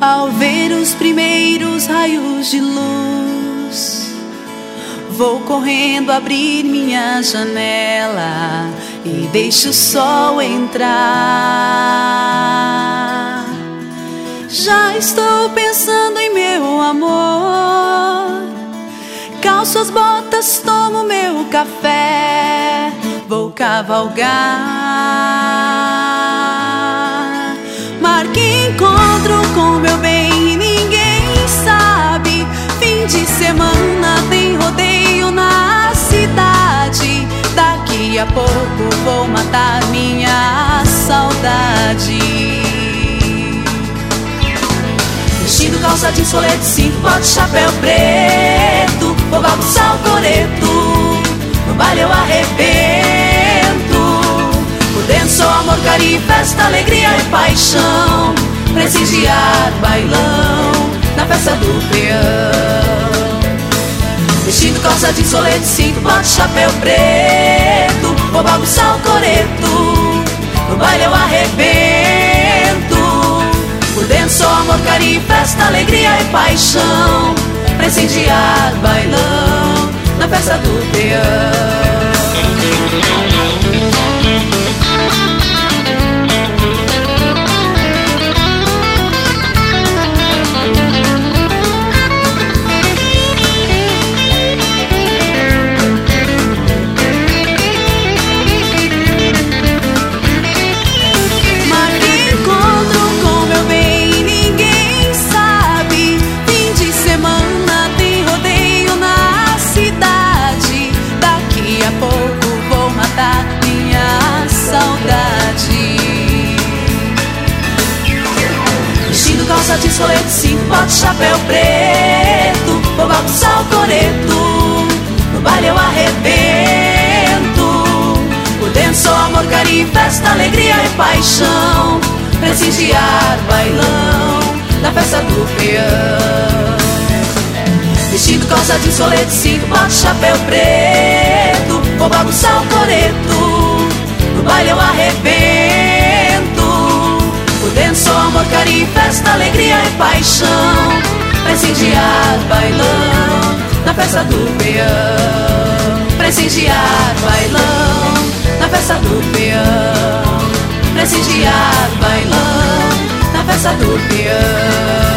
Ao ver os primeiros raios de luz, vou correndo abrir minha janela e deixo o sol entrar. Já estou pensando em meu amor, calço as botas, tomo meu café, vou cavalgar. Marquei encontro com meu bem e ninguém sabe. Fim de semana tem rodeio na cidade. Daqui a pouco vou matar minha saudade. Vestido calça jeans, colete, cinto, bote, chapéu preto, vou bagunçar o coreto, no baile eu arrebento. Por dentro sou amor, carinho, festa, alegria e paixão, prestigiar bailão na festa do peão. Vestido calça jeans, colete, cinto, bote, chapéu preto, vou bagunçar o coreto, no baile eu arrebento. Por dentro sou amor, carinho, festa, alegria e paixão, prestigiar bailão na festa do peão. Calça jeans, colete, cinto, bote, chapéu preto, vou bagunçar o coreto, no baile eu arrebento. Por dentro sou amor, carinho, festa, alegria e paixão, prestigiar bailão na festa do peão. Vestido calça jeans, colete, cinto, bote, chapéu preto, vou bagunçar o coreto, no baile eu arrebento. Por dentro sou amor, carinho, festa, alegria e paixão, prestigiar bailão na festa do peão. Prestigiar bailão na festa do peão. Prestigiar bailão na festa do peão.